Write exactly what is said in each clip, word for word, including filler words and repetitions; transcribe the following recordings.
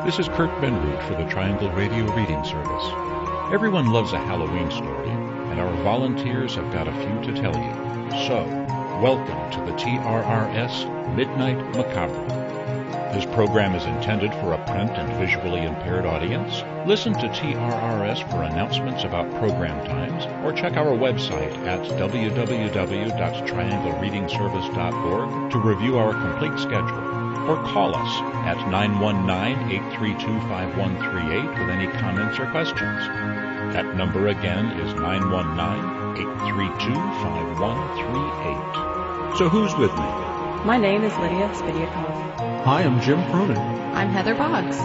This is Kurt Benroot for the Triangle Radio Reading Service. Everyone loves a Halloween story, and our volunteers have got a few to tell you. So, welcome to the T R R S Midnight Macabre. This program is intended for a print and visually impaired audience. Listen to T R R S for announcements about program times, or check our website at w w w dot triangle reading service dot org to review our complete schedule. Or call us at nine one nine, eight three two, five one three eight with any comments or questions. That number again is nine one nine, eight three two, five one three eight. So who's with me? My name is Lydia Spidiakov. Hi, I'm Jim Cronin. I'm Heather Boggs.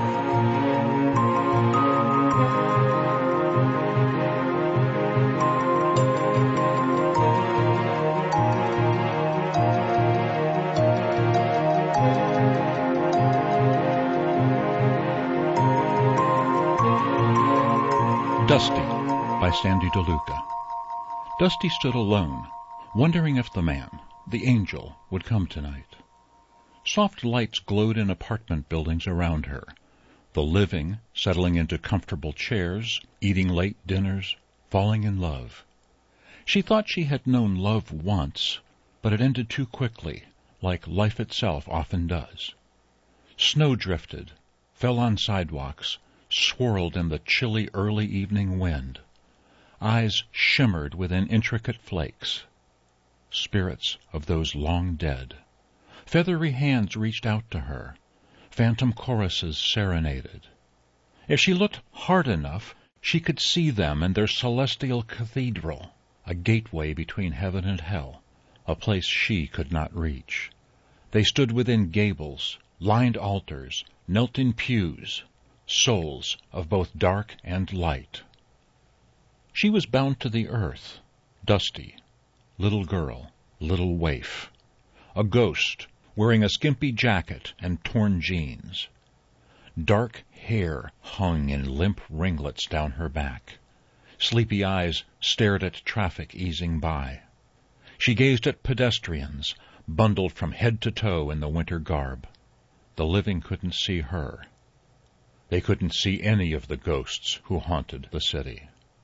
Dusty by Sandy DeLuca. Dusty stood alone, wondering if the man, the angel, would come tonight. Soft lights glowed in apartment buildings around her, the living settling into comfortable chairs, eating late dinners, falling in love. She thought she had known love once, but it ended too quickly, like life itself often does. Snow drifted, fell on sidewalks, swirled in the chilly early evening wind. Eyes shimmered within intricate flakes. Spirits of those long dead. Feathery hands reached out to her. Phantom choruses serenaded. If she looked hard enough, she could see them and their celestial cathedral, a gateway between heaven and hell, a place she could not reach. They stood within gables, lined altars, knelt in pews, souls of both dark and light. She was bound to the earth, dusty, little girl, little waif, a ghost wearing a skimpy jacket and torn jeans. Dark hair hung in limp ringlets down her back. Sleepy eyes stared at traffic easing by. She gazed at pedestrians, bundled from head to toe in the winter garb. The living couldn't see her. They couldn't see any of the ghosts who haunted the city.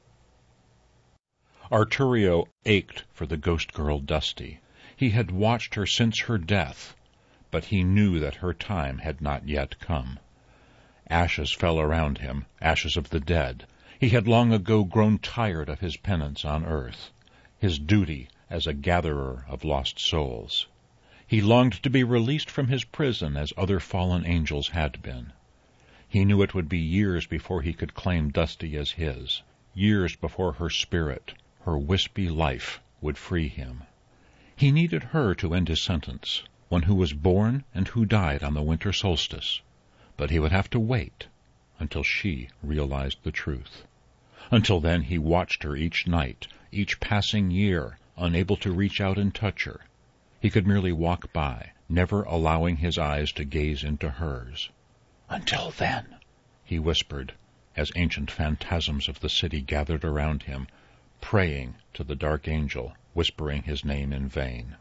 Arturio ached for the ghost girl Dusty. He had watched her since her death, but he knew that her time had not yet come. Ashes fell around him, ashes of the dead. He had long ago grown tired of his penance on earth, his duty as a gatherer of lost souls. He longed to be released from his prison as other fallen angels had been. He knew it would be years before he could claim Dusty as his, years before her spirit, her wispy life, would free him. He needed her to end his sentence, one who was born and who died on the winter solstice. But he would have to wait until she realized the truth. Until then he watched her each night, each passing year, unable to reach out and touch her. He could merely walk by, never allowing his eyes to gaze into hers. "Until then," he whispered, as ancient phantasms of the city gathered around him, praying to the dark angel, whispering his name in vain.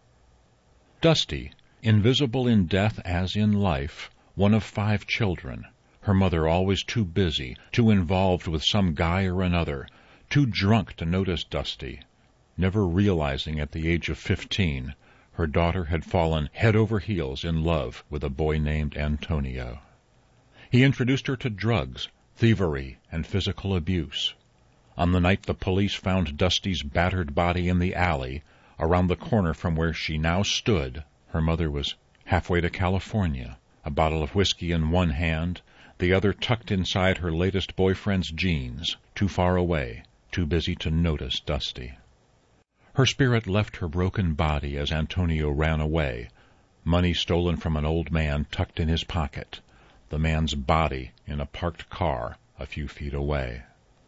Dusty, invisible in death as in life, one of five children, her mother always too busy, too involved with some guy or another, too drunk to notice Dusty, never realizing at the age of fifteen her daughter had fallen head over heels in love with a boy named Antonio. He introduced her to drugs, thievery, and physical abuse. On the night the police found Dusty's battered body in the alley, around the corner from where she now stood, her mother was halfway to California, a bottle of whiskey in one hand, the other tucked inside her latest boyfriend's jeans, too far away, too busy to notice Dusty. Her spirit left her broken body as Antonio ran away, money stolen from an old man tucked in his pocket, the man's body in a parked car a few feet away.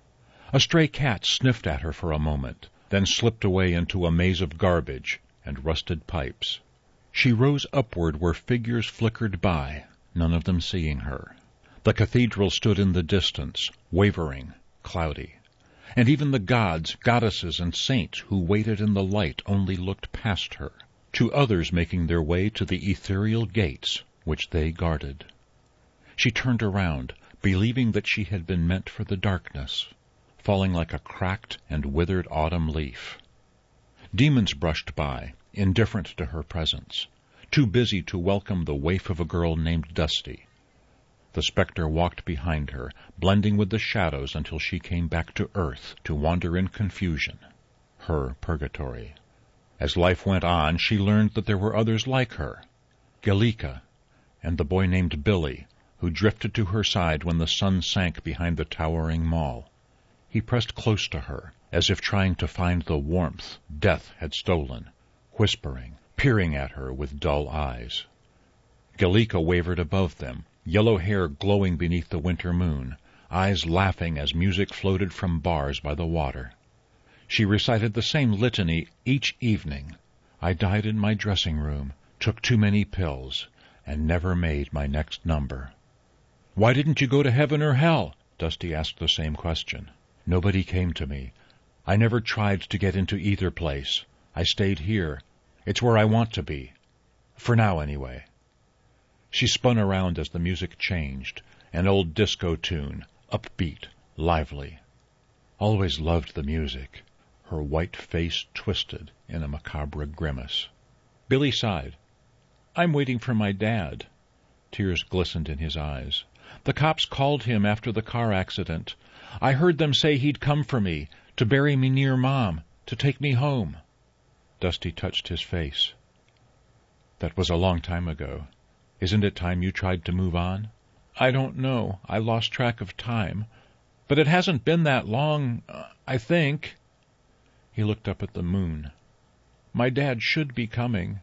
A stray cat sniffed at her for a moment, then slipped away into a maze of garbage and rusted pipes. She rose upward where figures flickered by, none of them seeing her. The cathedral stood in the distance, wavering, cloudy. And even the gods, goddesses, and saints who waited in the light only looked past her, to others making their way to the ethereal gates which they guarded. She turned around, believing that she had been meant for the darkness, falling like a cracked and withered autumn leaf. Demons brushed by, indifferent to her presence, too busy to welcome the waif of a girl named Dusty. The spectre walked behind her, blending with the shadows until she came back to earth to wander in confusion, her purgatory. As life went on, she learned that there were others like her, Galika, and the boy named Billy, who drifted to her side when the sun sank behind the towering mall. He pressed close to her, as if trying to find the warmth death had stolen, whispering, peering at her with dull eyes. Galika wavered above them, yellow hair glowing beneath the winter moon, eyes laughing as music floated from bars by the water. She recited the same litany each evening. I died in my dressing room, took too many pills, and never made my next number. "Why didn't you go to heaven or hell?" Dusty asked the same question. "Nobody came to me. I never tried to get into either place. I stayed here. It's where I want to be. For now, anyway." She spun around as the music changed, an old disco tune, upbeat, lively. Always loved the music. Her white face twisted in a macabre grimace. Billy sighed. "I'm waiting for my dad." Tears glistened in his eyes. "The cops called him after the car accident. I heard them say he'd come for me, to bury me near Mom, to take me home." Dusty touched his face. "That was a long time ago. Isn't it time you tried to move on?" "I don't know. I lost track of time. But it hasn't been that long, uh, I think." He looked up at the moon. "My dad should be coming."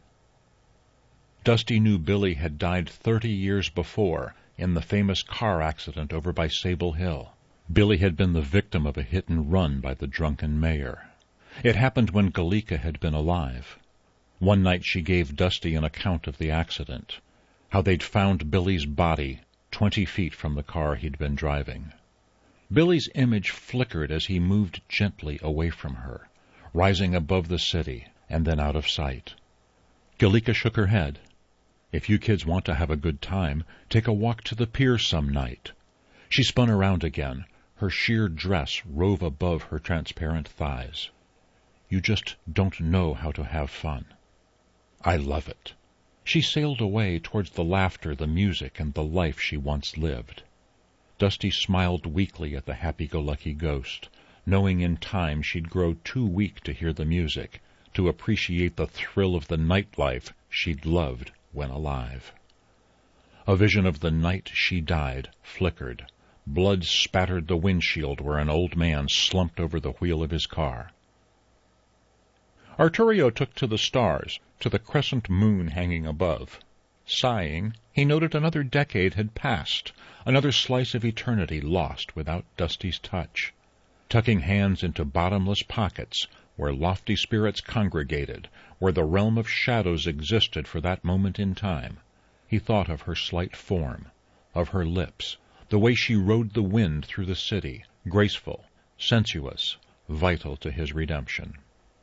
Dusty knew Billy had died thirty years before in the famous car accident over by Sable Hill. Billy had been the victim of a hit and run by the drunken mayor. It happened when Galika had been alive. One night she gave Dusty an account of the accident, how they'd found Billy's body twenty feet from the car he'd been driving. Billy's image flickered as he moved gently away from her, rising above the city and then out of sight. Galika shook her head. "If you kids want to have a good time, take a walk to the pier some night." She spun around again. Her sheer dress rove above her transparent thighs. "You just don't know how to have fun." "I love it." She sailed away towards the laughter, the music, and the life she once lived. Dusty smiled weakly at the happy-go-lucky ghost, knowing in time she'd grow too weak to hear the music, to appreciate the thrill of the nightlife she'd loved when alive. A vision of the night she died flickered. Blood spattered the windshield where an old man slumped over the wheel of his car. Arturio took to the stars, to the crescent moon hanging above. Sighing, he noted another decade had passed, another slice of eternity lost without Dusty's touch. Tucking hands into bottomless pockets, where lofty spirits congregated, where the realm of shadows existed for that moment in time, he thought of her slight form, of her lips, the way she rode the wind through the city, graceful, sensuous, vital to his redemption.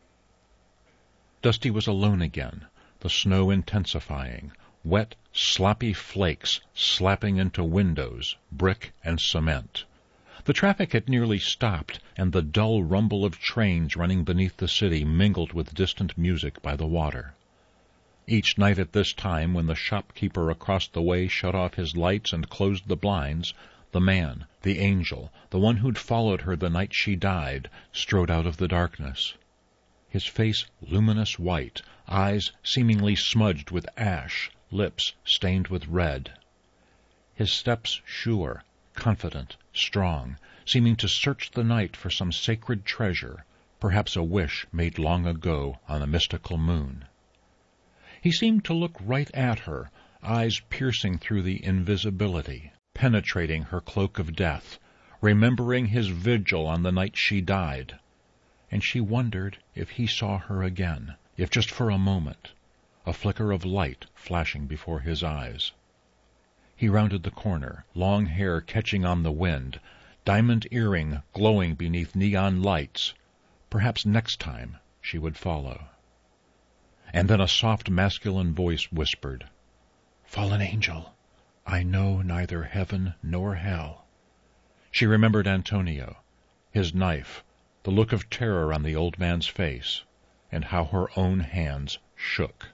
Dusty was alone again, the snow intensifying, wet, sloppy flakes slapping into windows, brick and cement. The traffic had nearly stopped, and the dull rumble of trains running beneath the city mingled with distant music by the water. Each night at this time, when the shopkeeper across the way shut off his lights and closed the blinds, the man, the angel, the one who'd followed her the night she died, strode out of the darkness. His face luminous white, eyes seemingly smudged with ash, lips stained with red. His steps sure, confident, strong, seeming to search the night for some sacred treasure, perhaps a wish made long ago on a mystical moon. He seemed to look right at her, eyes piercing through the invisibility, penetrating her cloak of death, remembering his vigil on the night she died. And she wondered if he saw her again, if just for a moment, a flicker of light flashing before his eyes. He rounded the corner, long hair catching on the wind, diamond earring glowing beneath neon lights. Perhaps next time she would follow. And then a soft masculine voice whispered, "Fallen angel, I know neither heaven nor hell. She remembered Antonio, his knife, the look of terror on the old man's face, and how her own hands shook.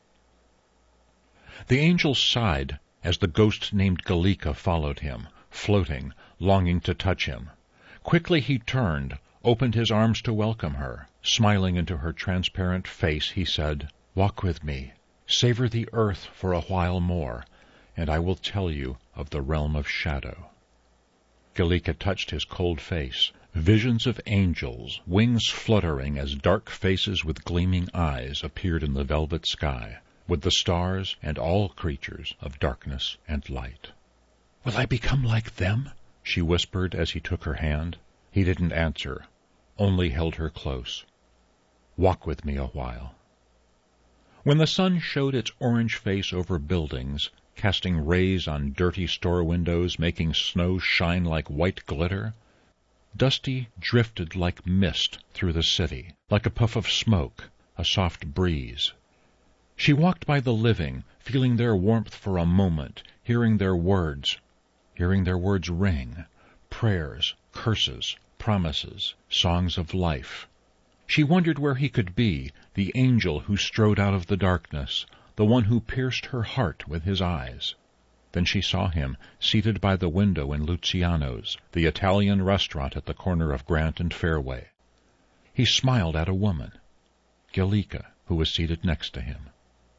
The angel sighed as the ghost named Galika followed him, floating, longing to touch him. Quickly he turned, opened his arms to welcome her. Smiling into her transparent face, he said, "Walk with me, savor the earth for a while more, and I will tell you of the realm of shadow." Galika touched his cold face. Visions of angels, wings fluttering as dark faces with gleaming eyes appeared in the velvet sky, with the stars and all creatures of darkness and light. "Will I become like them?" she whispered as he took her hand. He didn't answer, only held her close. "Walk with me a while." When the sun showed its orange face over buildings, casting rays on dirty store windows, making snow shine like white glitter, Dusty drifted like mist through the city, like a puff of smoke, a soft breeze. She walked by the living, feeling their warmth for a moment, hearing their words, hearing their words ring, prayers, curses, promises, songs of life. She wondered where he could be, the angel who strode out of the darkness, the one who pierced her heart with his eyes. Then she saw him, seated by the window in Luciano's, the Italian restaurant at the corner of Grant and Fairway. He smiled at a woman, Galika, who was seated next to him.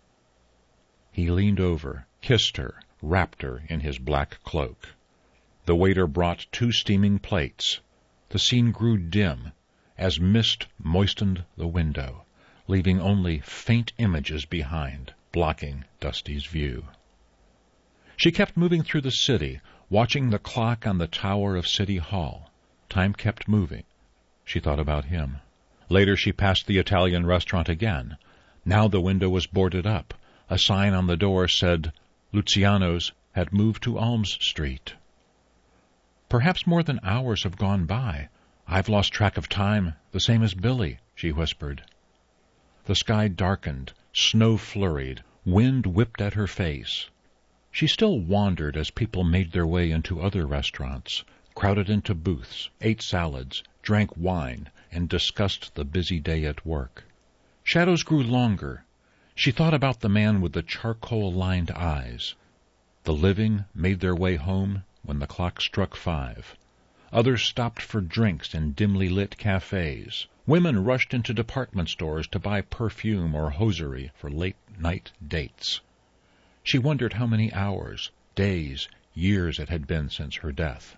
He leaned over, kissed her, wrapped her in his black cloak. The waiter brought two steaming plates. The scene grew dim, as mist moistened the window, leaving only faint images behind, blocking Dusty's view. She kept moving through the city, watching the clock on the tower of City Hall. Time kept moving. She thought about him. Later she passed the Italian restaurant again. Now the window was boarded up. A sign on the door said, Luciano's had moved to Alms Street. Perhaps more than hours have gone by. I've lost track of time, the same as Billy, she whispered. The sky darkened, snow flurried, wind whipped at her face. She still wandered as people made their way into other restaurants, crowded into booths, ate salads, drank wine, and discussed the busy day at work. Shadows grew longer. She thought about the man with the charcoal-lined eyes. The living made their way home when the clock struck five. Others stopped for drinks in dimly lit cafes. Women rushed into department stores to buy perfume or hosiery for late-night dates. She wondered how many hours, days, years it had been since her death.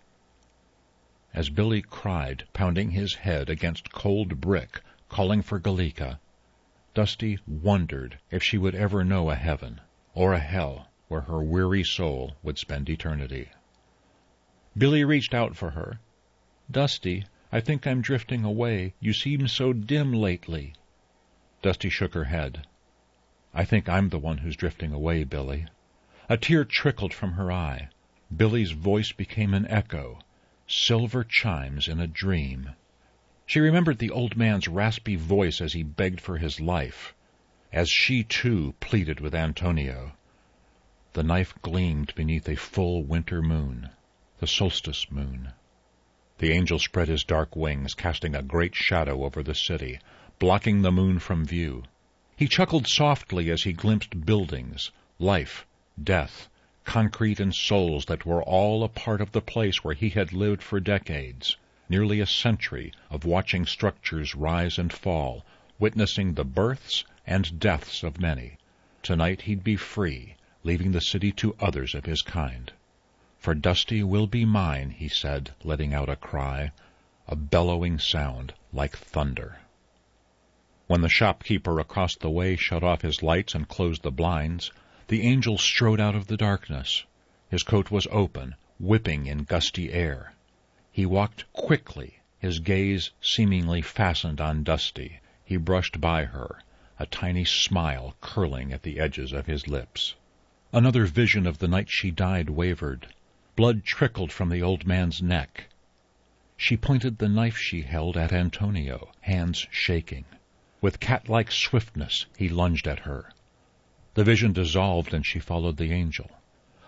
As Billy cried, pounding his head against cold brick, calling for Galika, Dusty wondered if she would ever know a heaven or a hell where her weary soul would spend eternity. Billy reached out for her. "Dusty, I think I'm drifting away. You seem so dim lately." Dusty shook her head. "I think I'm the one who's drifting away, Billy." A tear trickled from her eye. Billy's voice became an echo, silver chimes in a dream. She remembered the old man's raspy voice as he begged for his life, as she, too, pleaded with Antonio. The knife gleamed beneath a full winter moon, the solstice moon. The angel spread his dark wings, casting a great shadow over the city, blocking the moon from view. He chuckled softly as he glimpsed buildings, life, death, concrete and souls that were all a part of the place where he had lived for decades, nearly a century of watching structures rise and fall, witnessing the births and deaths of many. Tonight he'd be free, leaving the city to others of his kind. "For Dusty will be mine," he said, letting out a cry, a bellowing sound like thunder. When the shopkeeper across the way shut off his lights and closed the blinds, the angel strode out of the darkness. His coat was open, whipping in gusty air. He walked quickly, his gaze seemingly fastened on Dusty. He brushed by her, a tiny smile curling at the edges of his lips. Another vision of the night she died wavered. Blood trickled from the old man's neck. She pointed the knife she held at Antonio, hands shaking. With cat-like swiftness he lunged at her. The vision dissolved and she followed the angel.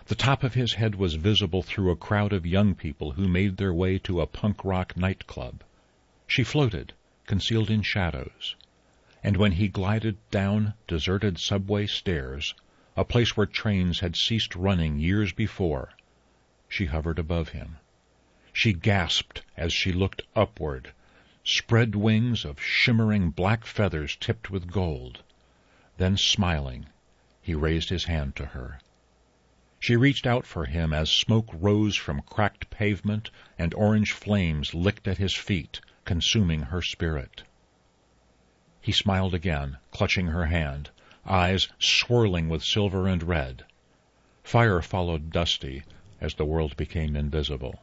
The top of his head was visible through a crowd of young people who made their way to a punk rock nightclub. She floated, concealed in shadows. And when he glided down deserted subway stairs, a place where trains had ceased running years before, she hovered above him. She gasped as she looked upward, spread wings of shimmering black feathers tipped with gold. Then, smiling, he raised his hand to her. She reached out for him as smoke rose from cracked pavement and orange flames licked at his feet, consuming her spirit. He smiled again, clutching her hand, eyes swirling with silver and red. Fire followed Dusty as the world became invisible.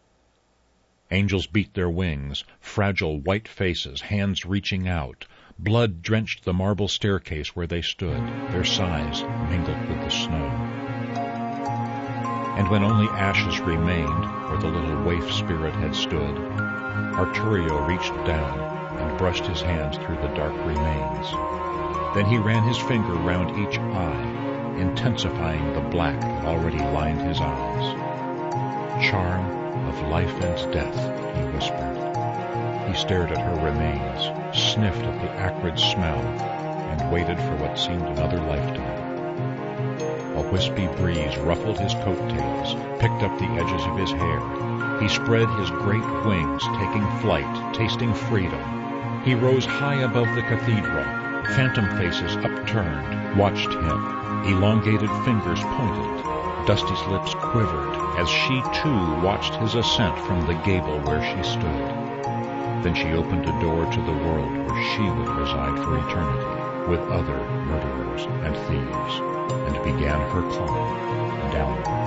Angels beat their wings, fragile white faces, hands reaching out. Blood drenched the marble staircase where they stood, their sighs mingled with the snow. And when only ashes remained where the little waif spirit had stood, Arturio reached down and brushed his hands through the dark remains. Then he ran his finger round each eye, intensifying the black that already lined his eyes. Charm of life and death, he whispered. He stared at her remains, sniffed at the acrid smell, and waited for what seemed another lifetime. A wispy breeze ruffled his coattails, picked up the edges of his hair. He spread his great wings, taking flight, tasting freedom. He rose high above the cathedral. Phantom faces upturned, watched him. Elongated fingers pointed. Dusty's lips quivered as she, too, watched his ascent from the gable where she stood. Then she opened a door to the world where she would reside for eternity, with other murderers and thieves, and began her climb downward.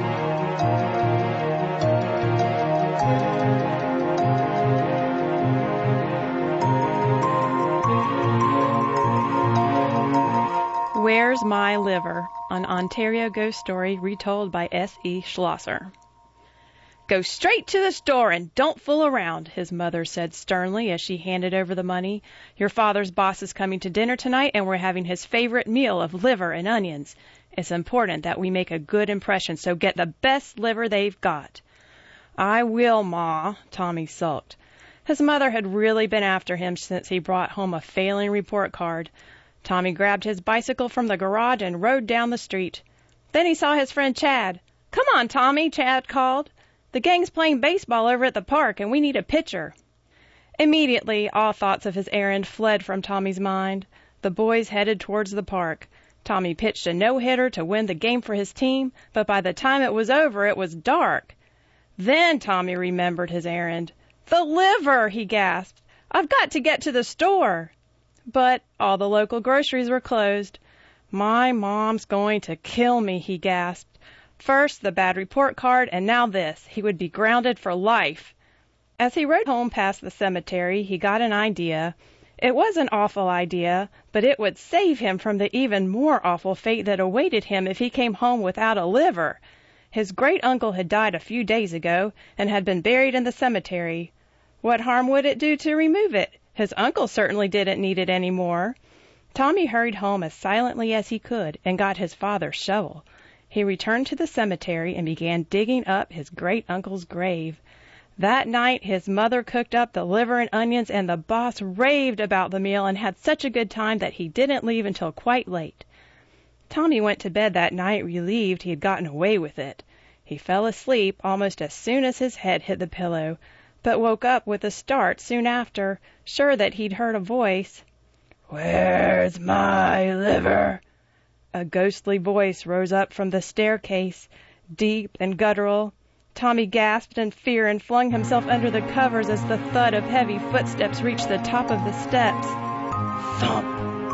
Where's My Liver? An Ontario ghost story retold by S E Schlosser. Go straight to the store and don't fool around, his mother said sternly as she handed over the money. Your father's boss is coming to dinner tonight, and we're having his favorite meal of liver and onions. It's important that we make a good impression, so get the best liver they've got. I will, Ma, Tommy sulked. His mother had really been after him since he brought home a failing report card. Tommy grabbed his bicycle from the garage and rode down the street. Then he saw his friend Chad. Come on, Tommy, Chad called. The gang's playing baseball over at the park, and we need a pitcher. Immediately, all thoughts of his errand fled from Tommy's mind. The boys headed towards the park. Tommy pitched a no-hitter to win the game for his team, but by the time it was over, it was dark. Then Tommy remembered his errand. The liver, he gasped. I've got to get to the store. But all the local groceries were closed. My mom's going to kill me, he gasped. First the bad report card, and now this. He would be grounded for life. As he rode home past the cemetery, he got an idea. It was an awful idea, but it would save him from the even more awful fate that awaited him if he came home without a liver. His great-uncle had died a few days ago and had been buried in the cemetery. What harm would it do to remove it? His uncle certainly didn't need it any more. Tommy hurried home as silently as he could and got his father's shovel. He returned to the cemetery and began digging up his great-uncle's grave. That night his mother cooked up the liver and onions, and the boss raved about the meal and had such a good time that he didn't leave until quite late. Tommy went to bed that night relieved he had gotten away with it. He fell asleep almost as soon as his head hit the pillow, but woke up with a start soon after, sure that he'd heard a voice. Where's my liver? A ghostly voice rose up from the staircase, deep and guttural. Tommy gasped in fear and flung himself under the covers as the thud of heavy footsteps reached the top of the steps. Thump!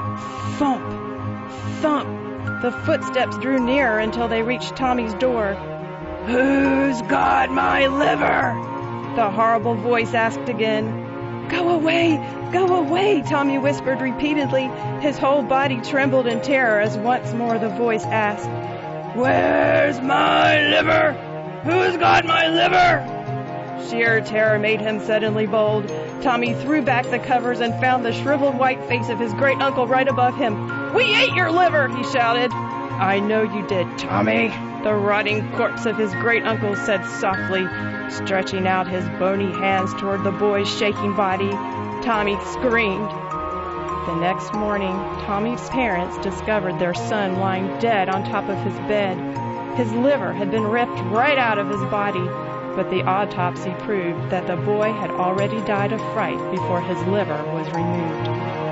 Thump! Thump! The footsteps drew nearer until they reached Tommy's door. Who's got my liver? The horrible voice asked again. Go away! Go away! Tommy whispered repeatedly. His whole body trembled in terror as once more the voice asked, Where's my liver? Who's got my liver? Sheer terror made him suddenly bold. Tommy threw back the covers and found the shriveled white face of his great-uncle right above him. We ate your liver, he shouted. I know you did, Tommy, The rotting corpse of his great-uncle said softly, stretching out his bony hands toward the boy's shaking body. Tommy screamed. The next morning, Tommy's parents discovered their son lying dead on top of his bed. His liver had been ripped right out of his body, but the autopsy proved that the boy had already died of fright before his liver was removed.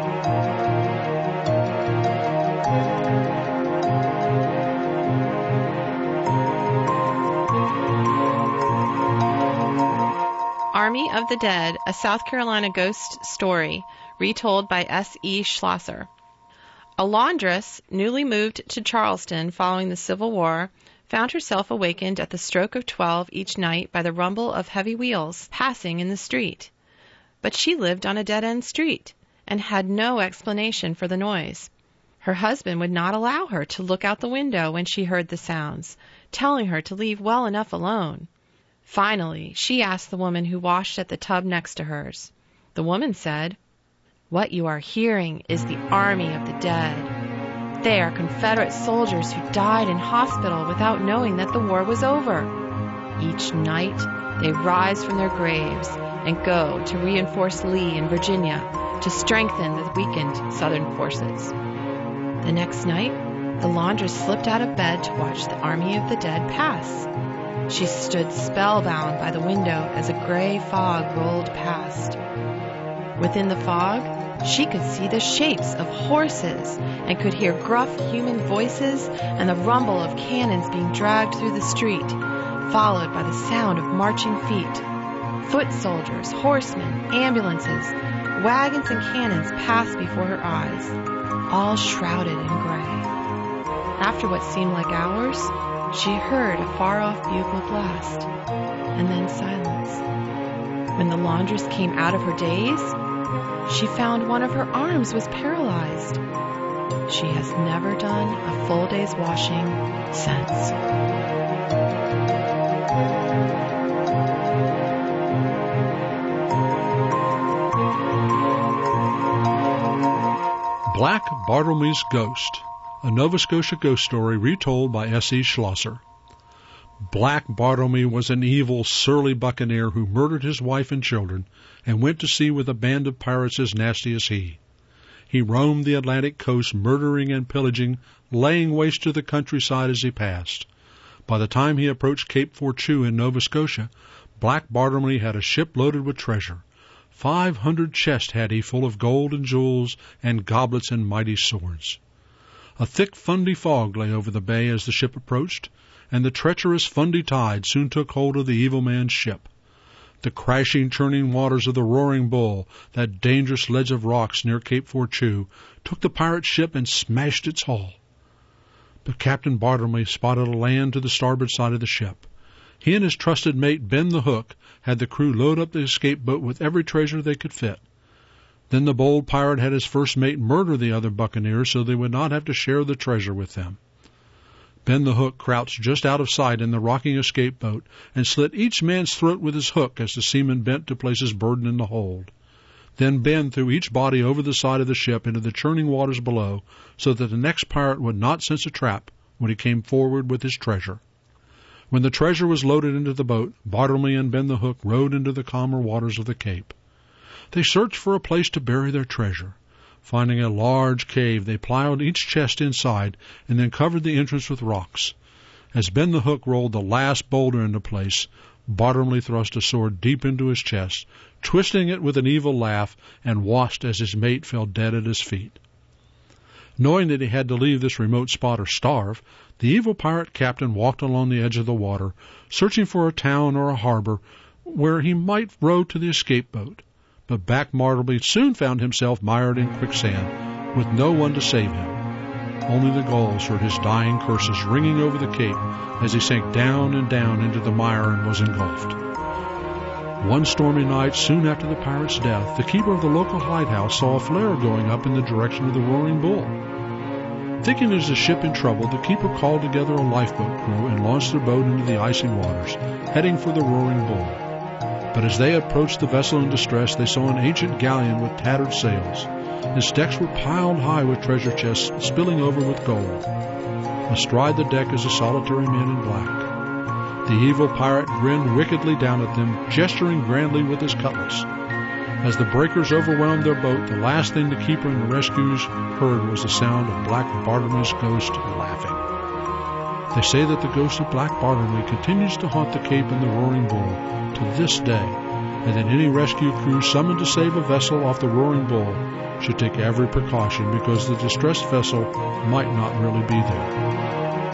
Army of the Dead, a South Carolina ghost story, retold by S E Schlosser. A laundress, newly moved to Charleston following the Civil War, found herself awakened at the stroke of twelve each night by the rumble of heavy wheels passing in the street. But she lived on a dead-end street and had no explanation for the noise. Her husband would not allow her to look out the window when she heard the sounds, telling her to leave well enough alone. Finally, she asked the woman who washed at the tub next to hers. The woman said, "What you are hearing is the army of the dead. They are Confederate soldiers who died in hospital without knowing that the war was over. Each night, they rise from their graves and go to reinforce Lee in Virginia to strengthen the weakened Southern forces." The next night, the laundress slipped out of bed to watch the army of the dead pass. She stood spellbound by the window as a gray fog rolled past. Within the fog, she could see the shapes of horses and could hear gruff human voices and the rumble of cannons being dragged through the street, followed by the sound of marching feet. Foot soldiers, horsemen, ambulances, wagons and cannons passed before her eyes, all shrouded in gray. After what seemed like hours, she heard a far-off bugle blast, and then silence. When the laundress came out of her daze, she found one of her arms was paralyzed. She has never done a full day's washing since. Black Bartlemy's Ghost, a Nova Scotia ghost story retold by S E Schlosser. Black Bartlemy was an evil, surly buccaneer who murdered his wife and children and went to sea with a band of pirates as nasty as he. He roamed the Atlantic coast, murdering and pillaging, laying waste to the countryside as he passed. By the time he approached Cape Fortune in Nova Scotia, Black Bartlemy had a ship loaded with treasure. Five hundred chests had he full of gold and jewels and goblets and mighty swords. A thick Fundy fog lay over the bay as the ship approached, and the treacherous Fundy tide soon took hold of the evil man's ship. The crashing, churning waters of the Roaring Bull, that dangerous ledge of rocks near Cape Fortune, took the pirate ship and smashed its hull. But Captain Bartlemy spotted a land to the starboard side of the ship. He and his trusted mate, Ben the Hook, had the crew load up the escape boat with every treasure they could fit. Then the bold pirate had his first mate murder the other buccaneers so they would not have to share the treasure with them. Ben the Hook crouched just out of sight in the rocking escape boat and slit each man's throat with his hook as the seaman bent to place his burden in the hold. Then Ben threw each body over the side of the ship into the churning waters below so that the next pirate would not sense a trap when he came forward with his treasure. When the treasure was loaded into the boat, Bartlemy and Ben the Hook rowed into the calmer waters of the Cape. They searched for a place to bury their treasure. Finding a large cave, they piled each chest inside and then covered the entrance with rocks. As Ben the Hook rolled the last boulder into place, Bartlemy thrust a sword deep into his chest, twisting it with an evil laugh, and watched as his mate fell dead at his feet. Knowing that he had to leave this remote spot or starve, the evil pirate captain walked along the edge of the water, searching for a town or a harbor where he might row to the escape boat. But Black Bartlemy soon found himself mired in quicksand, with no one to save him. Only the gulls heard his dying curses ringing over the cape as he sank down and down into the mire and was engulfed. One stormy night, soon after the pirate's death, the keeper of the local lighthouse saw a flare going up in the direction of the Roaring Bull. Thinking it was a ship in trouble, the keeper called together a lifeboat crew and launched their boat into the icy waters, heading for the Roaring Bull. But as they approached the vessel in distress, they saw an ancient galleon with tattered sails. Its decks were piled high with treasure chests, spilling over with gold. Astride the deck is a solitary man in black. The evil pirate grinned wickedly down at them, gesturing grandly with his cutlass. As the breakers overwhelmed their boat, the last thing the keeper and the rescuers heard was the sound of Black Bartlemy's ghost laughing. They say that the ghost of Black Bartlemy continues to haunt the Cape and the Roaring Bull to this day, and that any rescue crew summoned to save a vessel off the Roaring Bull should take every precaution because the distressed vessel might not really be there.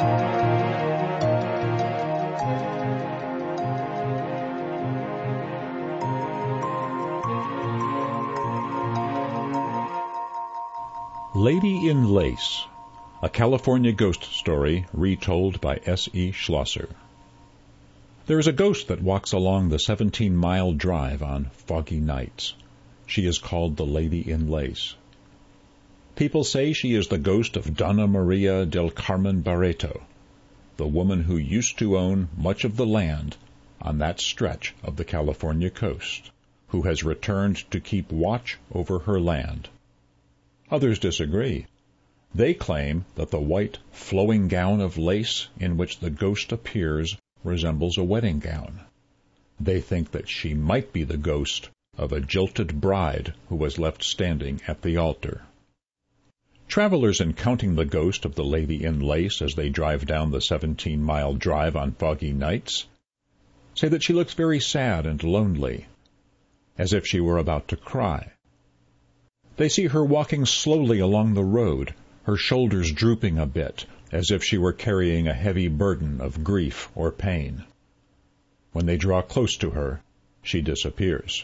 Lady in Lace, a California ghost story retold by S E Schlosser. There is a ghost that walks along the seventeen-mile drive on foggy nights. She is called the Lady in Lace. People say she is the ghost of Donna Maria del Carmen Barreto, the woman who used to own much of the land on that stretch of the California coast, who has returned to keep watch over her land. Others disagree. They claim that the white, flowing gown of lace in which the ghost appears resembles a wedding gown. They think that she might be the ghost of a jilted bride who was left standing at the altar. Travelers encountering the ghost of the Lady in Lace as they drive down the seventeen-mile drive on foggy nights say that she looks very sad and lonely, as if she were about to cry. They see her walking slowly along the road, her shoulders drooping a bit, as if she were carrying a heavy burden of grief or pain. When they draw close to her, she disappears.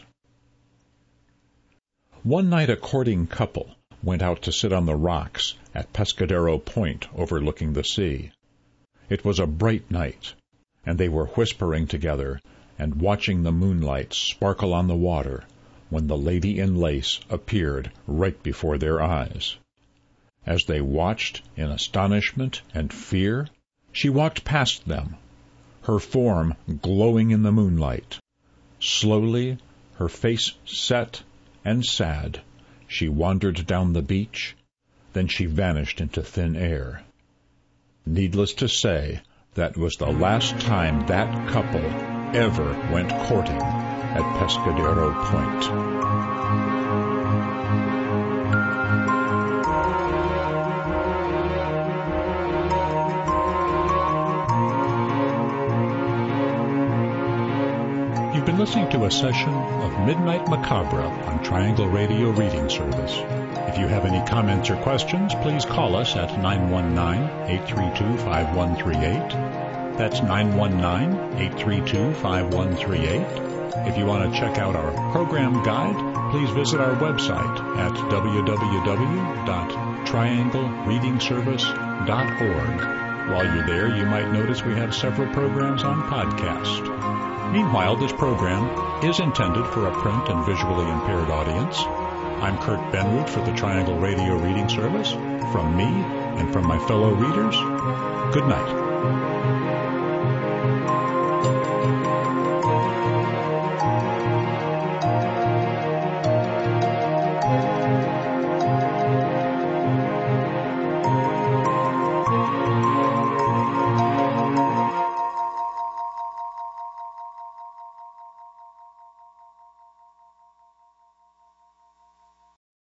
One night a courting couple went out to sit on the rocks at Pescadero Point overlooking the sea. It was a bright night, and they were whispering together and watching the moonlight sparkle on the water when the Lady in Lace appeared right before their eyes. As they watched in astonishment and fear, she walked past them, her form glowing in the moonlight. Slowly, her face set and sad, she wandered down the beach, then she vanished into thin air. Needless to say, that was the last time that couple ever went courting at Pescadero Point. You've been listening to a session of Midnight Macabre on Triangle Radio Reading Service. If you have any comments or questions, please call us at nine one nine, eight three two, five one three eight. That's nine one nine, eight three two, five one three eight. If you want to check out our program guide, please visit our website at w w w dot triangle reading service dot org. While you're there, you might notice we have several programs on podcast. Meanwhile, this program is intended for a print and visually impaired audience. I'm Kurt Benroot for the Triangle Radio Reading Service. From me and from my fellow readers, good night.